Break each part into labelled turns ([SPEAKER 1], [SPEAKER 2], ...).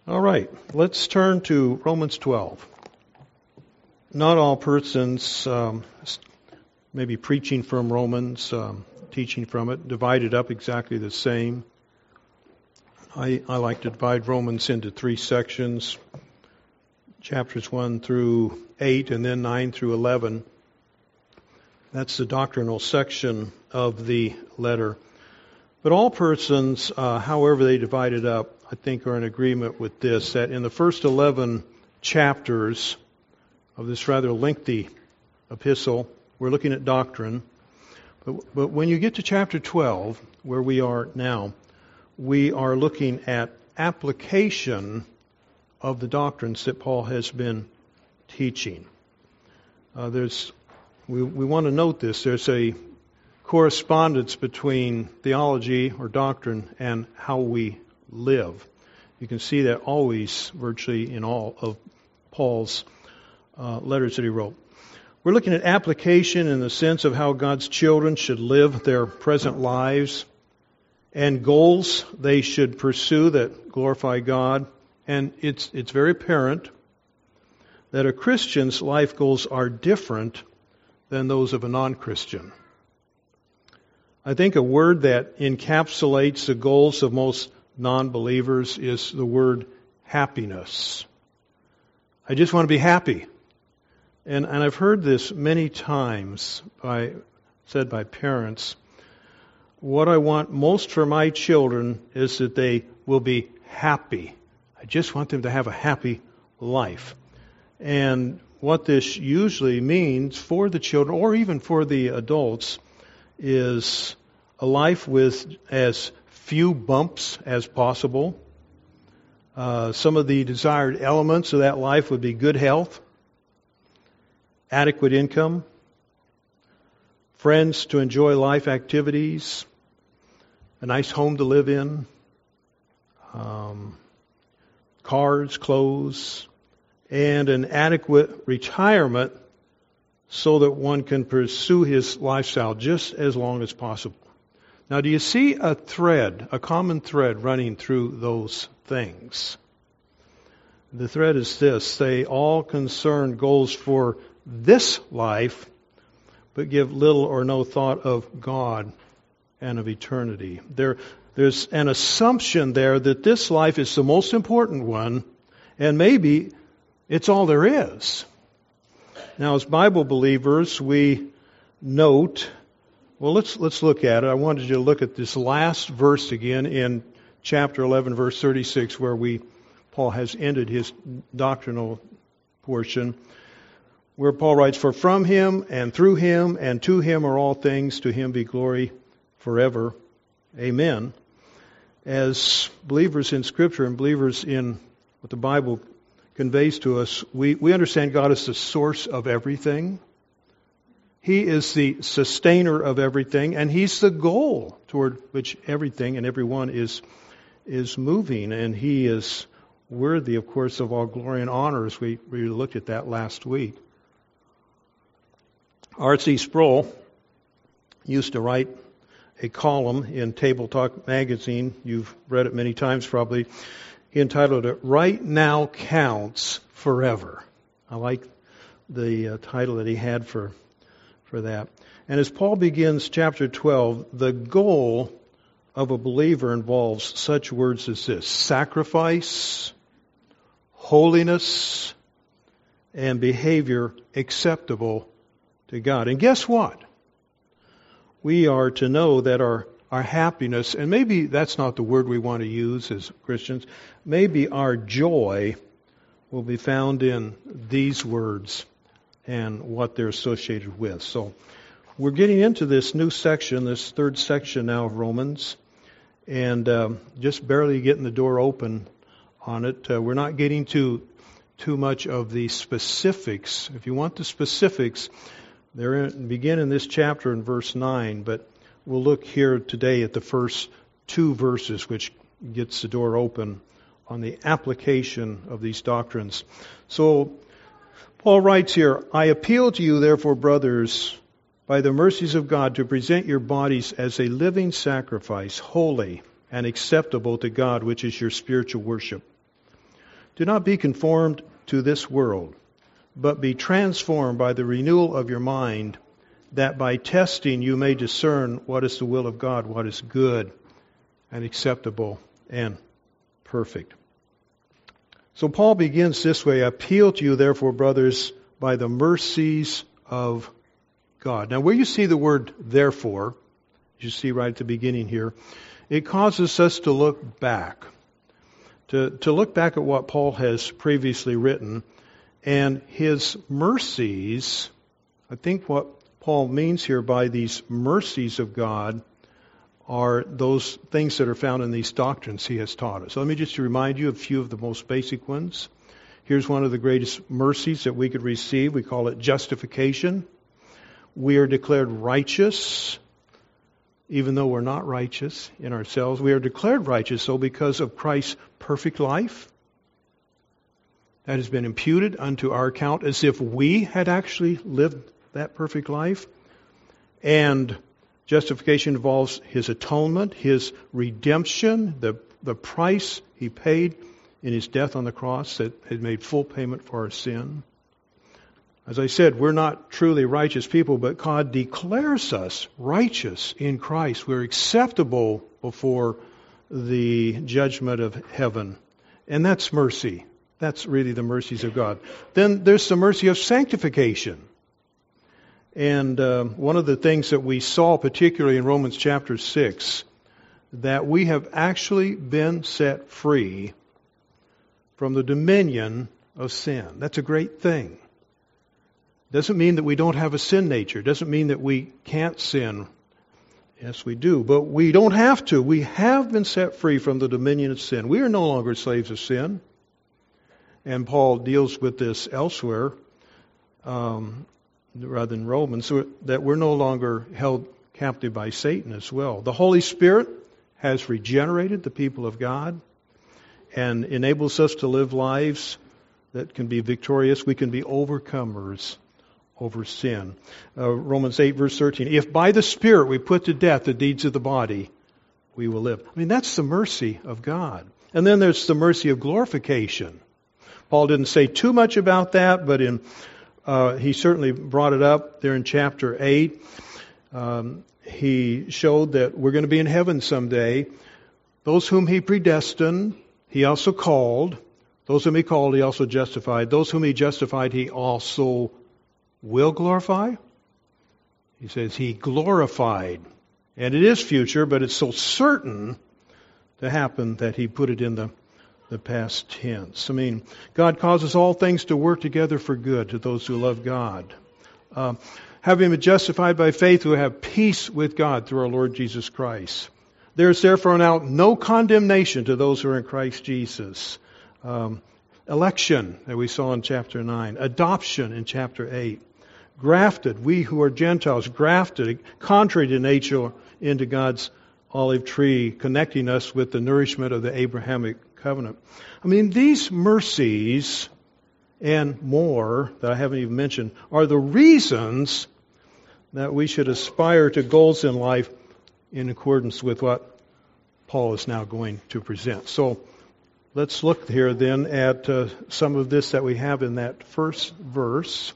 [SPEAKER 1] All right, let's turn to Romans 12. Not all persons may be preaching from Romans, teaching from it, divided up exactly the same. I like to divide Romans into three sections, chapters 1 through 8 and then 9 through 11. That's the doctrinal section of the letter. But all persons, however they divide it up, I think are in agreement with this, that in the first 11 chapters of this rather lengthy epistle, we're looking at doctrine. But when you get to chapter 12, where we are now, we are looking at application of the doctrines that Paul has been teaching. We want to note this. There's a correspondence between theology or doctrine and how we live. You can see that always, virtually in all of Paul's letters that he wrote. We're looking at application in the sense of how God's children should live their present lives and goals they should pursue that glorify God. And it's very apparent that a Christian's life goals are different than those of a non-Christian. I think a word that encapsulates the goals of most non-believers is the word happiness. I just want to be happy. And I've heard this many times said by parents. What I want most for my children is that they will be happy. I just want them to have a happy life. And what this usually means for the children, or even for the adults, is a life with as few bumps as possible. Some of the desired elements of that life would be good health, adequate income, friends to enjoy life activities, a nice home to live in, cars, clothes, and an adequate retirement so that one can pursue his lifestyle just as long as possible. Now, do you see a common thread running through those things? The thread is this: they all concern goals for this life, but give little or no thought of God and of eternity. There's an assumption there that this life is the most important one, and maybe it's all there is. Now, as Bible believers, we note. Well, let's look at it. I wanted you to look at this last verse again in chapter 11, verse 36, where Paul has ended his doctrinal portion, where Paul writes, "For from him and through him and to him are all things, to him be glory forever. Amen." As believers in Scripture and believers in what the Bible conveys to us, we understand God is the source of everything. He is the sustainer of everything, and He's the goal toward which everything and everyone is moving. And He is worthy, of course, of all glory and honor, as we looked at that last week. R.C. Sproul used to write a column in Table Talk magazine. You've read it many times probably. He entitled it, "Right Now Counts Forever." I like the title that he had for that. And as Paul begins chapter 12, the goal of a believer involves such words as this: sacrifice, holiness, and behavior acceptable to God. And guess what? We are to know that our happiness, and maybe that's not the word we want to use as Christians, maybe our joy will be found in these words and what they're associated with. So we're getting into this new section, this third section now of Romans, and just barely getting the door open on it. We're not getting to too much of the specifics. If you want the specifics, they begin in this chapter in verse 9, but we'll look here today at the first two verses, which gets the door open on the application of these doctrines. So Paul writes here, "I appeal to you, therefore, brothers, by the mercies of God, to present your bodies as a living sacrifice, holy and acceptable to God, which is your spiritual worship. Do not be conformed to this world, but be transformed by the renewal of your mind, that by testing you may discern what is the will of God, what is good and acceptable and perfect. So Paul begins this way: appeal to you, therefore, brothers, by the mercies of God. Now, where you see the word therefore, you see right at the beginning here, it causes us to look back. To look back at what Paul has previously written, and his mercies. I think what Paul means here by these mercies of God are those things that are found in these doctrines he has taught us. So let me just remind you of a few of the most basic ones. Here's one of the greatest mercies that we could receive. We call it justification. We are declared righteous, even though we're not righteous in ourselves. We are declared righteous, so because of Christ's perfect life that has been imputed unto our account as if we had actually lived that perfect life. And justification involves His atonement, His redemption, the price He paid in His death on the cross that had made full payment for our sin. As I said, we're not truly righteous people, but God declares us righteous in Christ. We're acceptable before the judgment of heaven. And that's mercy. That's really the mercies of God. Then there's the mercy of sanctification. And one of the things that we saw, particularly in Romans chapter 6, that we have actually been set free from the dominion of sin. That's a great thing. Doesn't mean that we don't have a sin nature. Doesn't mean that we can't sin. Yes, we do. But we don't have to. We have been set free from the dominion of sin. We are no longer slaves of sin. And Paul deals with this elsewhere, rather than Romans, so that we're no longer held captive by Satan as well. The Holy Spirit has regenerated the people of God and enables us to live lives that can be victorious. We can be overcomers over sin. Romans 8 verse 13, if by the Spirit we put to death the deeds of the body, we will live. I mean, that's the mercy of God. And then there's the mercy of glorification. Paul didn't say too much about that, but he certainly brought it up there in chapter 8. He showed that we're going to be in heaven someday. Those whom He predestined, He also called. Those whom He called, He also justified. Those whom He justified, He also will glorify. He says He glorified. And it is future, but it's so certain to happen that He put it in the past tense. I mean, God causes all things to work together for good to those who love God. Having been justified by faith, we have peace with God through our Lord Jesus Christ. There is therefore now no condemnation to those who are in Christ Jesus. Election, that we saw in chapter 9. Adoption in chapter 8. Grafted, we who are Gentiles, grafted, contrary to nature, into God's olive tree, connecting us with the nourishment of the Abrahamic covenant. I mean, these mercies and more that I haven't even mentioned are the reasons that we should aspire to goals in life in accordance with what Paul is now going to present. So let's look here then at some of this that we have in that first verse.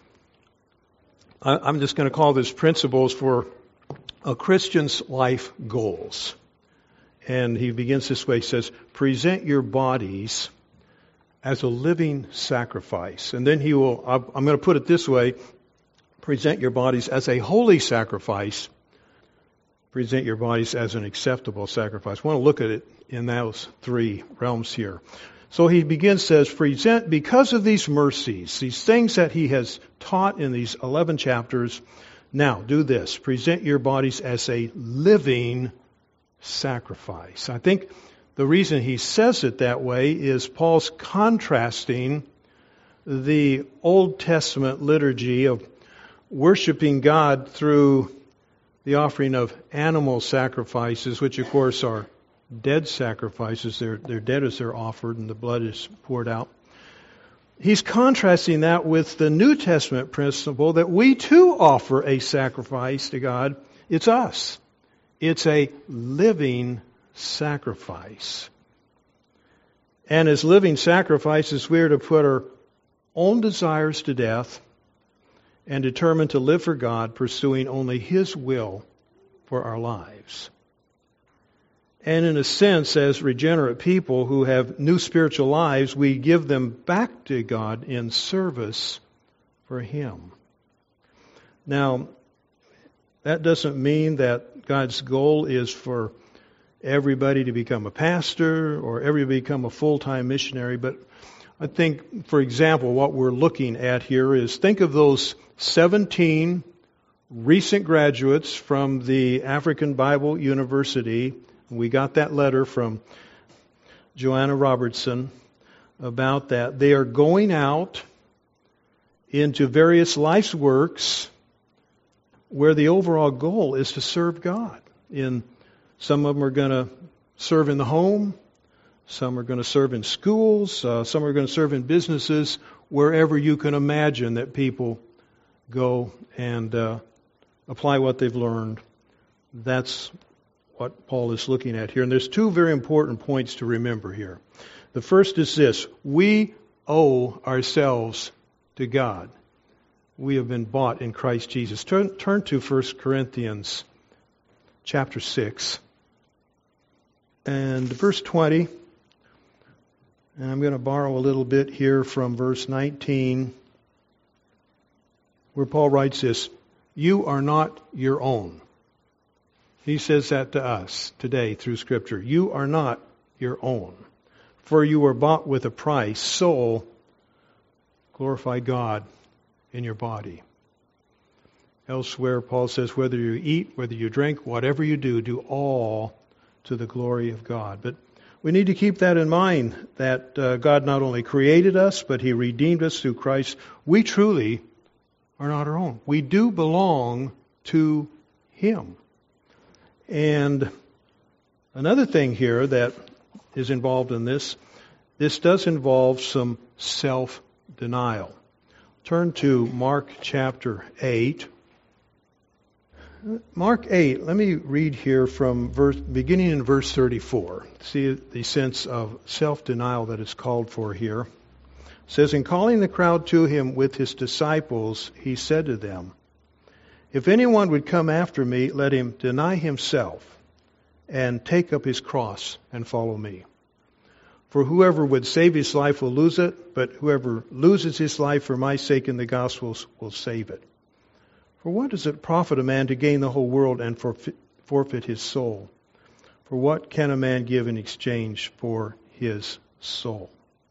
[SPEAKER 1] I'm just going to call this principles for a Christian's life goals. And he begins this way. He says, present your bodies as a living sacrifice. And then I'm going to put it this way, present your bodies as a holy sacrifice. Present your bodies as an acceptable sacrifice. I want to look at it in those three realms here. So he begins, says, present, because of these mercies, these things that he has taught in these 11 chapters, now do this, present your bodies as a living sacrifice. I think the reason he says it that way is Paul's contrasting the Old Testament liturgy of worshiping God through the offering of animal sacrifices, which of course are dead sacrifices. They're dead as they're offered and the blood is poured out. He's contrasting that with the New Testament principle that we too offer a sacrifice to God. It's us. It's a living sacrifice. And as living sacrifices, we are to put our own desires to death and determine to live for God, pursuing only His will for our lives. And in a sense, as regenerate people who have new spiritual lives, we give them back to God in service for Him. Now, that doesn't mean that God's goal is for everybody to become a pastor or everybody to become a full-time missionary, but I think, for example, what we're looking at here is think of those 17 recent graduates from the African Bible University. We got that letter from Joanna Robertson about that. They are going out into various life's works where the overall goal is to serve God. Some of them are going to serve in the home, some are going to serve in schools, some are going to serve in businesses, wherever you can imagine that people go and apply what they've learned. That's what Paul is looking at here. And there's two very important points to remember here. The first is this: we owe ourselves to God. We have been bought in Christ Jesus. Turn to 1 Corinthians chapter 6 and verse 20. And I'm going to borrow a little bit here from verse 19, where Paul writes this: you are not your own. He says that to us today through Scripture. You are not your own, for you were bought with a price. So glorify God in your body. Elsewhere, Paul says, whether you eat, whether you drink, whatever you do all to the glory of God. But we need to keep that in mind, that God not only created us, but He redeemed us through Christ. We truly are not our own. We do belong to Him. And another thing here that is involved in this does involve some self-denial. Turn to Mark chapter 8. Mark 8, let me read here from beginning in verse 34. See the sense of self-denial that is called for here. It says, in calling the crowd to Him with His disciples, He said to them, if anyone would come after me, let him deny himself and take up his cross and follow me. For whoever would save his life will lose it, but whoever loses his life for my sake in the gospel will save it. For what does it profit a man to gain the whole world and forfeit his soul? For what can a man give in exchange for his soul?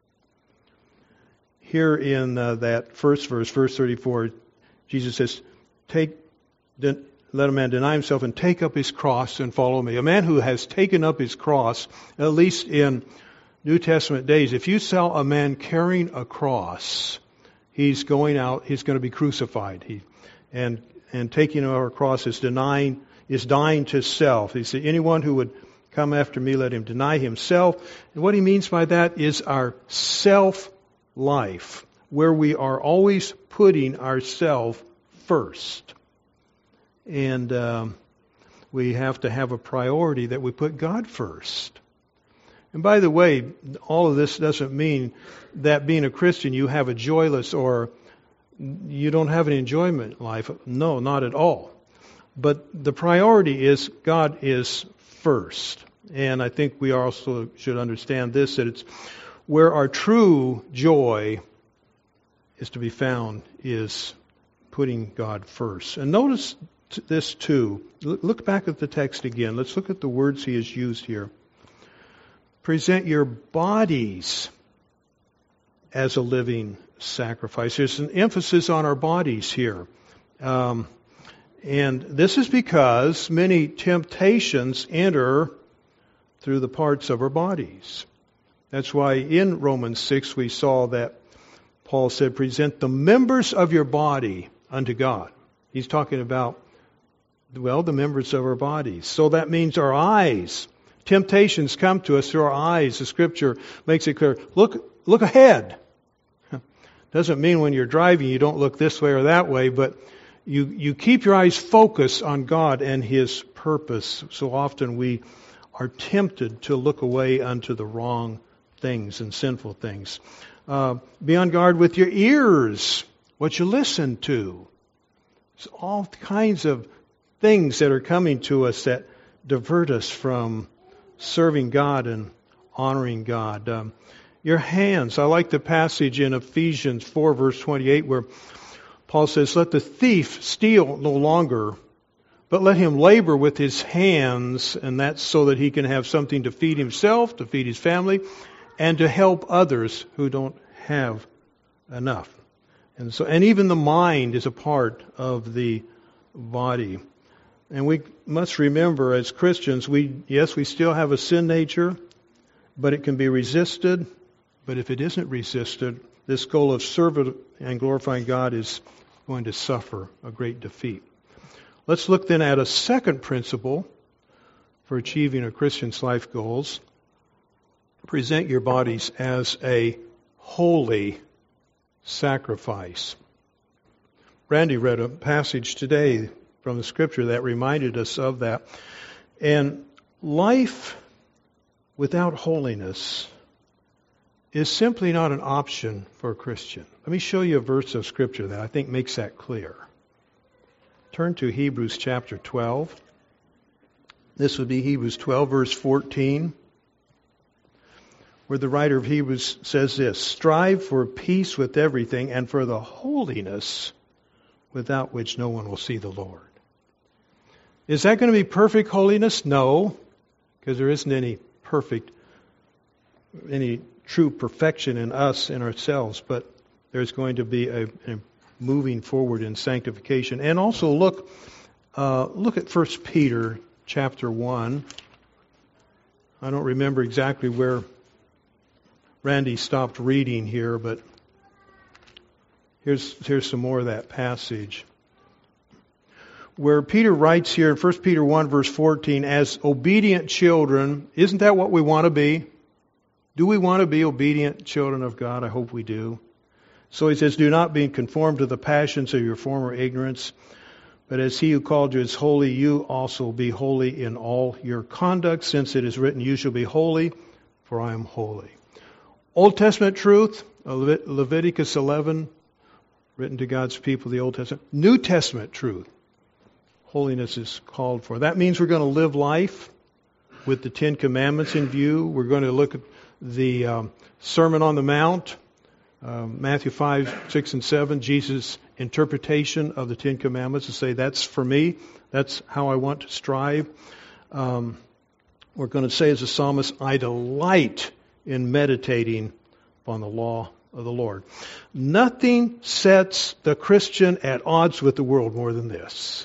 [SPEAKER 1] Here in that first verse, verse 34, Jesus says, let a man deny himself and take up his cross and follow me. A man who has taken up his cross, at least in New Testament days, if you saw a man carrying a cross, he's going to be crucified. And taking our cross is dying to self. He said, anyone who would come after me, let him deny himself. And what he means by that is our self-life, where we are always putting ourselves first. And we have to have a priority that we put God first. And by the way, all of this doesn't mean that being a Christian you have a joyless or you don't have any enjoyment in life. No, not at all. But the priority is God is first. And I think we also should understand this, that it's where our true joy is to be found is putting God first. And notice this too. Look back at the text again. Let's look at the words he has used here. Present your bodies as a living sacrifice. There's an emphasis on our bodies here. And this is because many temptations enter through the parts of our bodies. That's why in Romans 6 we saw that Paul said, present the members of your body unto God. He's talking about, the members of our bodies. So that means our eyes. Temptations come to us through our eyes. The Scripture makes it clear. Look ahead. Doesn't mean when you're driving you don't look this way or that way, but you keep your eyes focused on God and His purpose. So often we are tempted to look away unto the wrong things and sinful things. Be on guard with your ears, what you listen to. There's all kinds of things that are coming to us that divert us from serving God and honoring God. Your hands. I like the passage in Ephesians 4, verse 28, where Paul says, let the thief steal no longer, but let him labor with his hands, and that's so that he can have something to feed himself, to feed his family, and to help others who don't have enough. And even the mind is a part of the body. And we must remember as Christians, we still have a sin nature, but it can be resisted. But if it isn't resisted, this goal of serving and glorifying God is going to suffer a great defeat. Let's look then at a second principle for achieving a Christian's life goals. Present your bodies as a holy sacrifice. Randy read a passage today from the Scripture that reminded us of that. And life without holiness is simply not an option for a Christian. Let me show you a verse of Scripture that I think makes that clear. Turn to Hebrews chapter 12. This would be Hebrews 12, verse 14, where the writer of Hebrews says this, strive for peace with everything and for the holiness without which no one will see the Lord. Is that going to be perfect holiness? No, because there isn't any true perfection in us, in ourselves, but there's going to be a moving forward in sanctification. And also look at 1 Peter chapter 1. I don't remember exactly where Randy stopped reading here, but here's some more of that passage. Where Peter writes here in 1 Peter 1 verse 14, as obedient children, isn't that what we want to be? Do we want to be obedient children of God? I hope we do. So he says, do not be conformed to the passions of your former ignorance, but as he who called you is holy, you also be holy in all your conduct, since it is written, you shall be holy, for I am holy. Old Testament truth, Leviticus 11, written to God's people, the Old Testament. New Testament truth, holiness is called for. That means we're going to live life with the Ten Commandments in view. We're going to look at the Sermon on the Mount, Matthew 5, 6, and 7, Jesus' interpretation of the Ten Commandments, to say that's for me, that's how I want to strive. We're going to say as a psalmist, I delight in meditating upon the law of the Lord. Nothing sets the Christian at odds with the world more than this.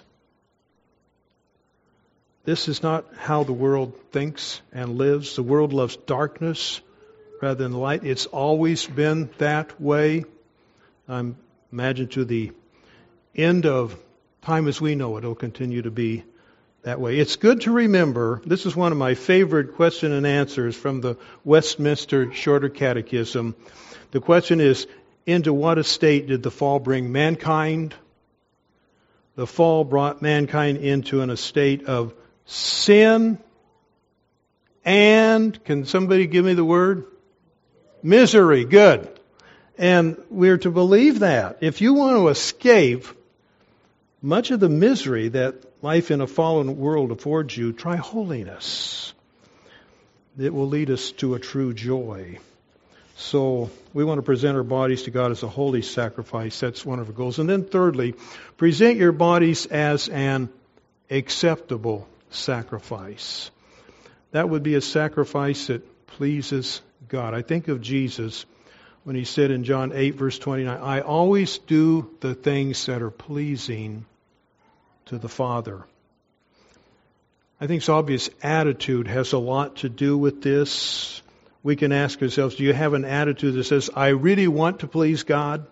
[SPEAKER 1] This is not how the world thinks and lives. The world loves darkness rather than light. It's always been that way. I imagine to the end of time as we know it, it'll continue to be that way. It's good to remember, this is one of my favorite question and answers from the Westminster Shorter Catechism. The question is, into what estate did the fall bring mankind? The fall brought mankind into an estate of sin and, can somebody give me the word? Misery. Good. And we're to believe that. If you want to escape much of the misery that life in a fallen world affords you, try holiness. It will lead us to a true joy. So we want to present our bodies to God as a holy sacrifice. That's one of our goals. And then thirdly, present your bodies as an acceptable sacrifice. That would be a sacrifice that pleases God. I think of Jesus when he said in John 8, verse 29, I always do the things that are pleasing to the Father. I think it's obvious attitude has a lot to do with this. We can ask ourselves, do you have an attitude that says, I really want to please God?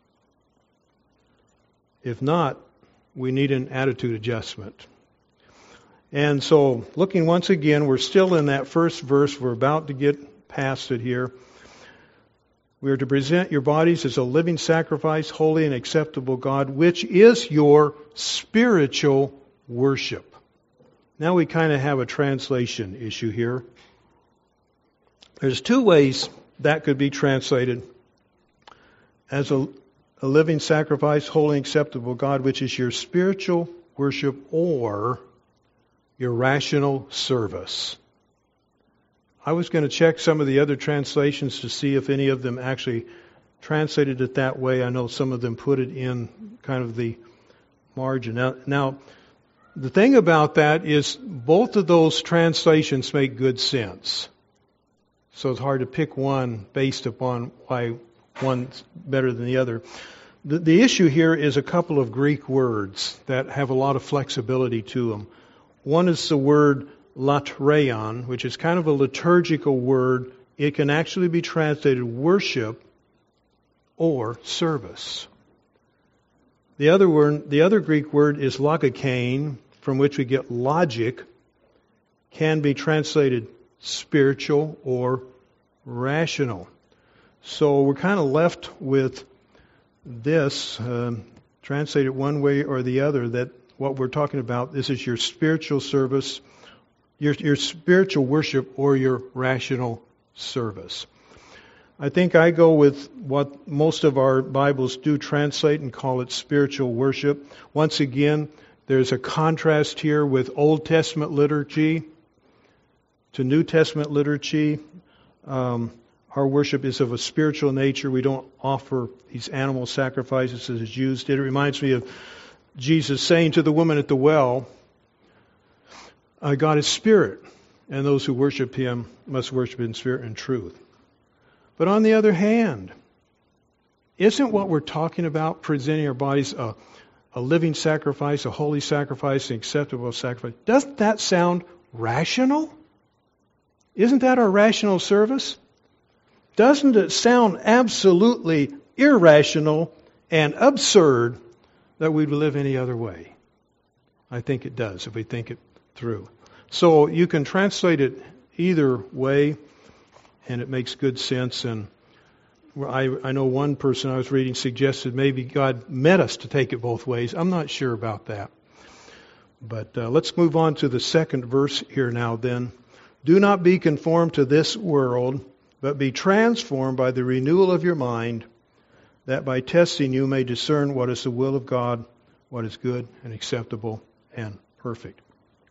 [SPEAKER 1] If not, we need an attitude adjustment. And so, looking once again, we're still in that first verse. We're about to get past it here. We are to present your bodies as a living sacrifice, holy and acceptable God, which is your spiritual worship. Now we kind of have a translation issue here. There's two ways that could be translated as a living sacrifice, holy and acceptable God, which is your spiritual worship or your rational service. I was going to check some of the other translations to see if any of them actually translated it that way. I know some of them put it in kind of the margin. Now, the thing about that is both of those translations make good sense. So it's hard to pick one based upon why one's better than the other. The issue here is a couple of Greek words that have a lot of flexibility to them. One is the word latreion, which is kind of a liturgical word. It can actually be translated worship or service. The other Greek word is logikein, from which we get logic, can be translated spiritual or rational. So we're kind of left with this, translated one way or the other, that what we're talking about, this is your spiritual service, your spiritual worship or your rational service. I think I go with what most of our Bibles do translate and call it spiritual worship. Once again, there's a contrast here with Old Testament liturgy to New Testament liturgy. Our worship is of a spiritual nature. We don't offer these animal sacrifices as Jews did. It reminds me of Jesus saying to the woman at the well, God is spirit, and those who worship Him must worship in spirit and truth. But on the other hand, isn't what we're talking about, presenting our bodies a living sacrifice, a holy sacrifice, an acceptable sacrifice, doesn't that sound rational? Isn't that our rational service? Doesn't it sound absolutely irrational and absurd that we would live any other way? I think it does if we think it through. So you can translate it either way, and it makes good sense. And I know one person I was reading suggested maybe God meant us to take it both ways. I'm not sure about that. But let's move on to the second verse here now then. Do not be conformed to this world, but be transformed by the renewal of your mind, that by testing you may discern what is the will of God, what is good and acceptable and perfect.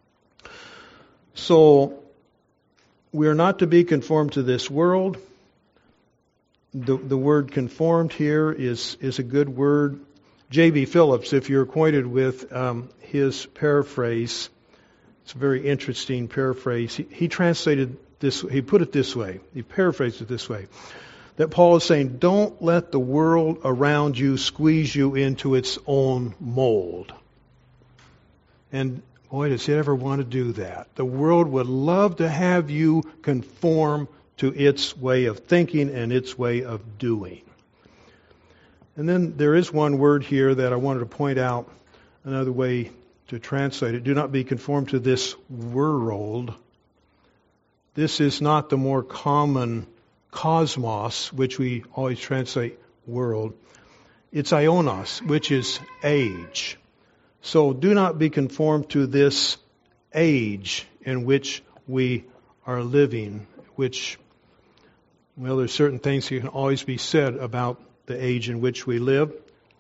[SPEAKER 1] So, we are not to be conformed to this world. The word conformed here is a good word. J.B. Phillips, if you're acquainted with his paraphrase, it's a very interesting paraphrase. He translated this, he put it this way, he paraphrased it this way, that Paul is saying, don't let the world around you squeeze you into its own mold. And boy, does it ever want to do that. The world would love to have you conform to its way of thinking and its way of doing. And then there is one word here that I wanted to point out, another way to translate it. Do not be conformed to this world. This is not the more common cosmos, which we always translate world. It's ionos, which is age. So do not be conformed to this age in which we are living, which, well, there's certain things that can always be said about the age in which we live.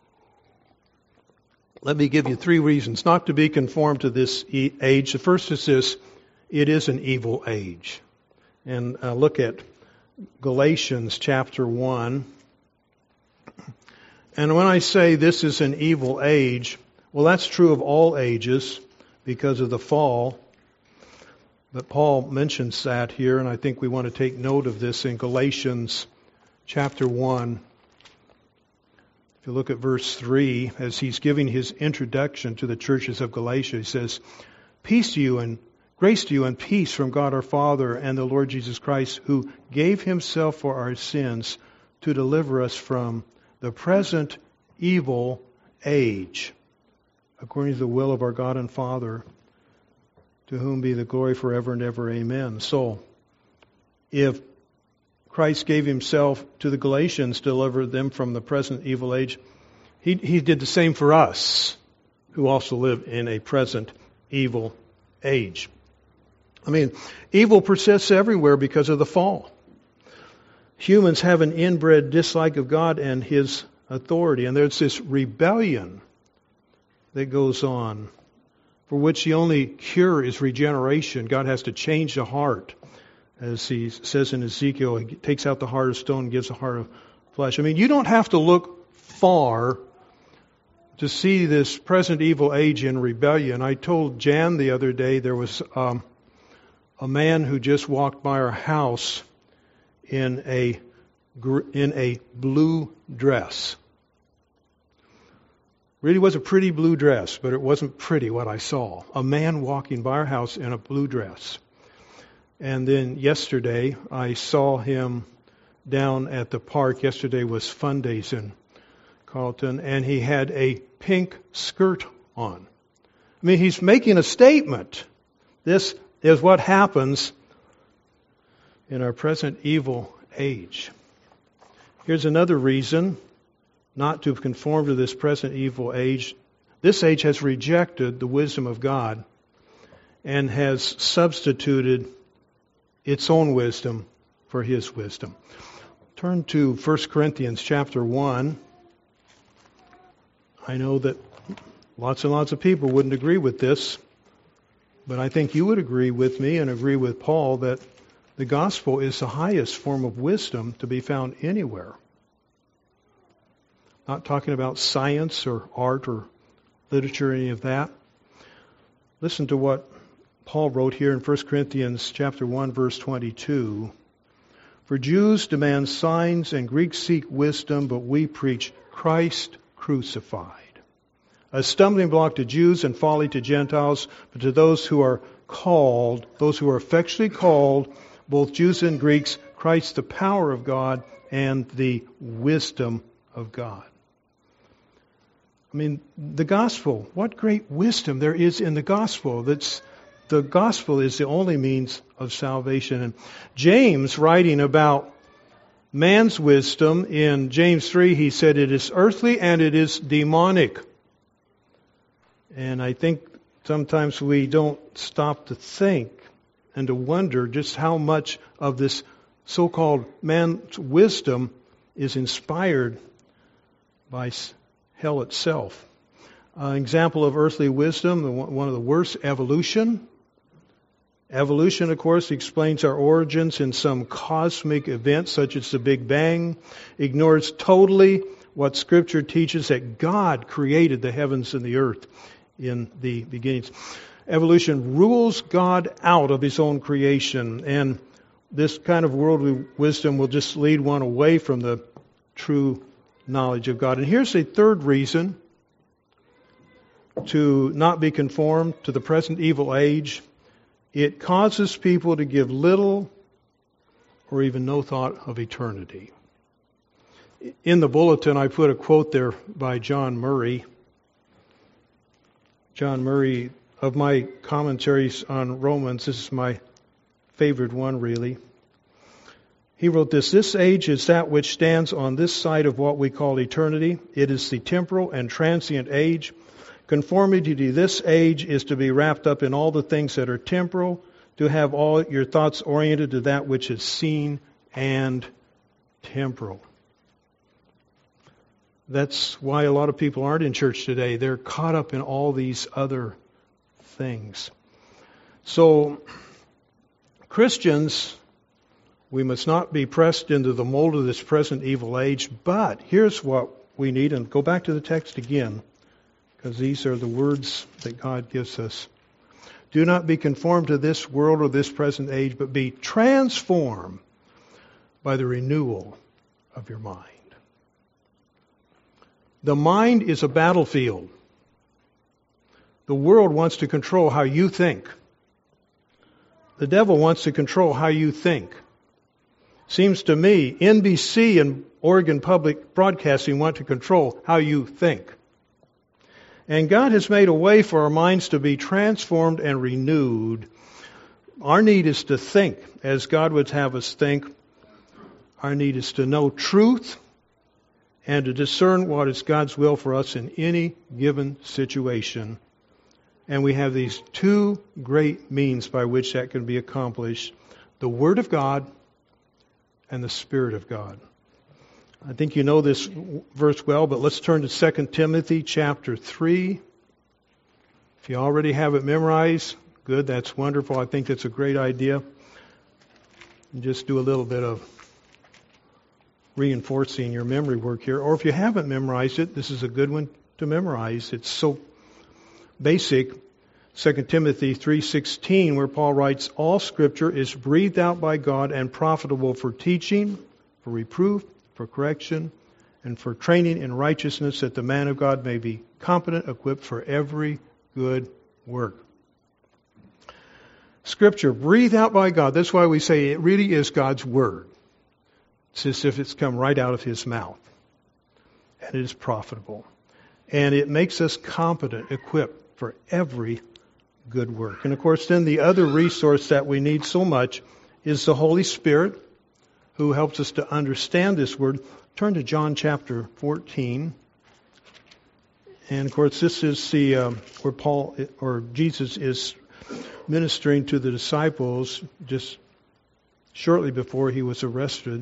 [SPEAKER 1] Let me give you 3 reasons not to be conformed to this age. The first is this: it is an evil age. And look at Galatians chapter 1. And when I say this is an evil age, well, that's true of all ages because of the fall. But Paul mentions that here, and I think we want to take note of this in Galatians chapter 1. If you look at verse 3, as he's giving his introduction to the churches of Galatia, he says, Peace to you and grace to you and peace from God our Father and the Lord Jesus Christ, who gave Himself for our sins to deliver us from the present evil age, according to the will of our God and Father, to whom be the glory forever and ever. Amen. So, if Christ gave Himself to the Galatians to deliver them from the present evil age, He did the same for us, who also live in a present evil age. I mean, evil persists everywhere because of the fall. humans have an inbred dislike of God and His authority. And there's this rebellion that goes on, for which the only cure is regeneration. God has to change the heart. As He says in Ezekiel, He takes out the heart of stone and gives a heart of flesh. I mean, you don't have to look far to see this present evil age in rebellion. I told Jan the other day there was a man who just walked by our house in a blue dress. Really was a pretty blue dress, but it wasn't pretty what I saw. A man walking by our house in a blue dress. And then yesterday I saw him down at the park. Yesterday was Fun Days in Carlton, and he had a pink skirt on. I mean, he's making a statement. This is what happens in our present evil age. Here's another reason not to conform to this present evil age. This age has rejected the wisdom of God and has substituted its own wisdom for His wisdom. Turn to 1 Corinthians chapter 1. I know that lots and lots of people wouldn't agree with this, but I think you would agree with me and agree with Paul that the gospel is the highest form of wisdom to be found anywhere. Not talking about science or art or literature or any of that. Listen to what Paul wrote here in 1 Corinthians chapter 1, verse 22. For Jews demand signs and Greeks seek wisdom, but we preach Christ crucified. A stumbling block to Jews and folly to Gentiles, but to those who are called, those who are effectually called, both Jews and Greeks, Christ the power of God and the wisdom of God. I mean, the gospel, what great wisdom there is in the gospel. The gospel is the only means of salvation. And James, writing about man's wisdom, in James 3, he said it is earthly and it is demonic. And I think sometimes we don't stop to think and to wonder just how much of this so-called man's wisdom is inspired by hell itself. An example of earthly wisdom, one of the worst, evolution. Evolution, of course, explains our origins in some cosmic event such as the Big Bang, ignores totally what Scripture teaches that God created the heavens and the earth in the beginnings. Evolution rules God out of His own creation, and this kind of worldly wisdom will just lead one away from the true knowledge of God. And here's a third reason to not be conformed to the present evil age. It causes people to give little or even no thought of eternity. In the bulletin, I put a quote there by John Murray. John Murray, of my commentaries on Romans, this is my favorite one, really. He wrote this: this age is that which stands on this side of what we call eternity. It is the temporal and transient age. Conformity to this age is to be wrapped up in all the things that are temporal, to have all your thoughts oriented to that which is seen and temporal. That's why a lot of people aren't in church today. They're caught up in all these other things. So, Christians, we must not be pressed into the mold of this present evil age, but here's what we need, and go back to the text again, because these are the words that God gives us. Do not be conformed to this world or this present age, but be transformed by the renewal of your mind. The mind is a battlefield. The world wants to control how you think. The devil wants to control how you think. Seems to me, NBC and Oregon Public Broadcasting want to control how you think. And God has made a way for our minds to be transformed and renewed. Our need is to think as God would have us think. Our need is to know truth and to discern what is God's will for us in any given situation. And we have these two great means by which that can be accomplished: the Word of God and the Spirit of God. I think you know this verse well, but let's turn to 2 Timothy chapter 3. If you already have it memorized, good, that's wonderful. I think that's a great idea. And just do a little bit of reinforcing your memory work here. Or if you haven't memorized it, this is a good one to memorize. It's so basic. 2 Timothy 3:16, where Paul writes, "All Scripture is breathed out by God and profitable for teaching, for reproof, for correction, and for training in righteousness, that the man of God may be competent, equipped for every good work." Scripture, breathed out by God. That's why we say it really is God's Word. It's as if it's come right out of His mouth. And it is profitable. And it makes us competent, equipped for every good work. And of course, then the other resource that we need so much is the Holy Spirit, who helps us to understand this Word. Turn to John chapter 14. And of course, this is the where Paul or Jesus is ministering to the disciples just shortly before he was arrested.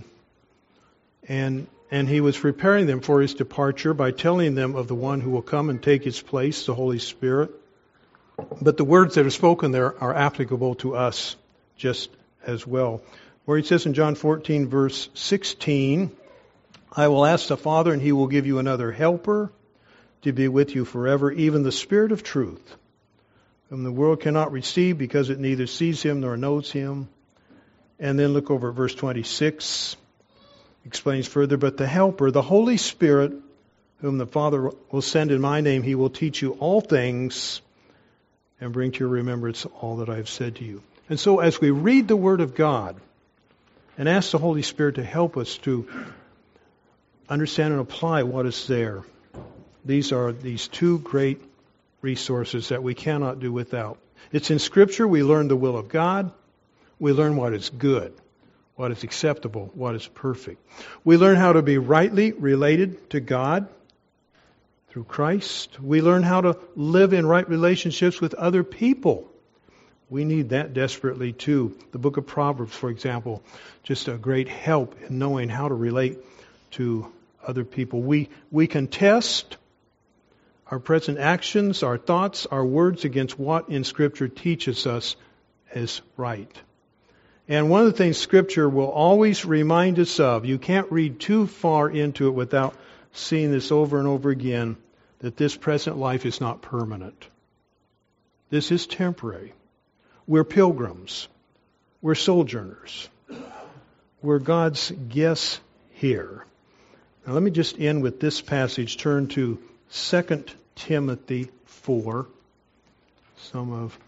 [SPEAKER 1] And he was preparing them for his departure by telling them of the one who will come and take his place, the Holy Spirit. But the words that are spoken there are applicable to us just as well. Where he says in John 14, verse 16, "I will ask the Father, and He will give you another helper to be with you forever, even the Spirit of truth, whom the world cannot receive because it neither sees Him nor knows Him." And then look over at verse 26. Explains further, "But the Helper, the Holy Spirit, whom the Father will send in my name, He will teach you all things and bring to your remembrance all that I have said to you." And so as we read the Word of God and ask the Holy Spirit to help us to understand and apply what is there, these are these two great resources that we cannot do without. It's in Scripture we learn the will of God. We learn what is good, what is acceptable, what is perfect. We learn how to be rightly related to God through Christ. We learn how to live in right relationships with other people. We need that desperately too. The book of Proverbs, for example, just a great help in knowing how to relate to other people. We can test our present actions, our thoughts, our words against what in Scripture teaches us as right. And one of the things Scripture will always remind us of, you can't read too far into it without seeing this over and over again, that this present life is not permanent. This is temporary. We're pilgrims. We're sojourners. We're God's guests here. Now let me just end with this passage. Turn to 2 Timothy 4. Some of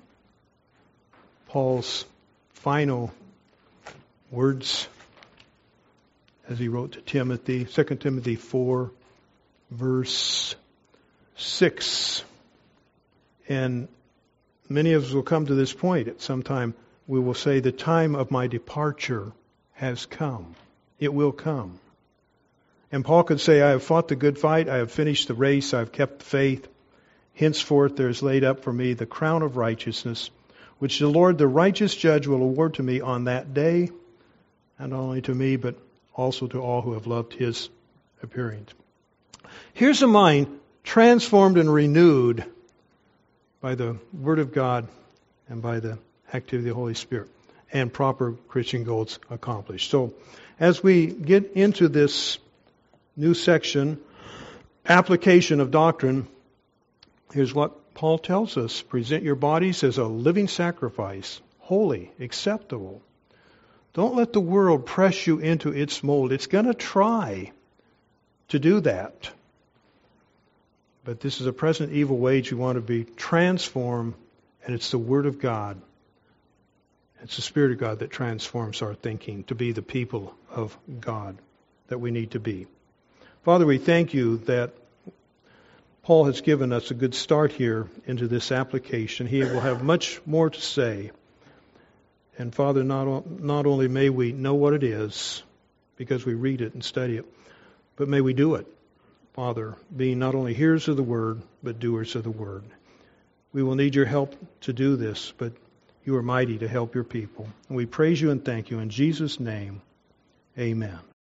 [SPEAKER 1] Paul's final words as he wrote to Timothy. 2 Timothy 4, verse 6. And many of us will come to this point at some time. We will say, the time of my departure has come. It will come. And Paul could say, I have fought the good fight, I have finished the race, I have kept the faith. Henceforth there is laid up for me the crown of righteousness, which the Lord, the righteous judge, will award to me on that day, and not only to me, but also to all who have loved His appearing. Here's a mind transformed and renewed by the Word of God and by the activity of the Holy Spirit, and proper Christian goals accomplished. So, as we get into this new section, application of doctrine, here's what Paul tells us. Present your bodies as a living sacrifice, holy, acceptable. Don't let the world press you into its mold. It's going to try to do that. But this is a present evil wage. We want to be transformed, and it's the Word of God. It's the Spirit of God that transforms our thinking to be the people of God that we need to be. Father, we thank You that Paul has given us a good start here into this application. He will have much more to say. And Father, not only may we know what it is, because we read it and study it, but may we do it, Father, being not only hearers of the Word, but doers of the Word. We will need Your help to do this, but You are mighty to help Your people. And we praise You and thank You in Jesus' name. Amen.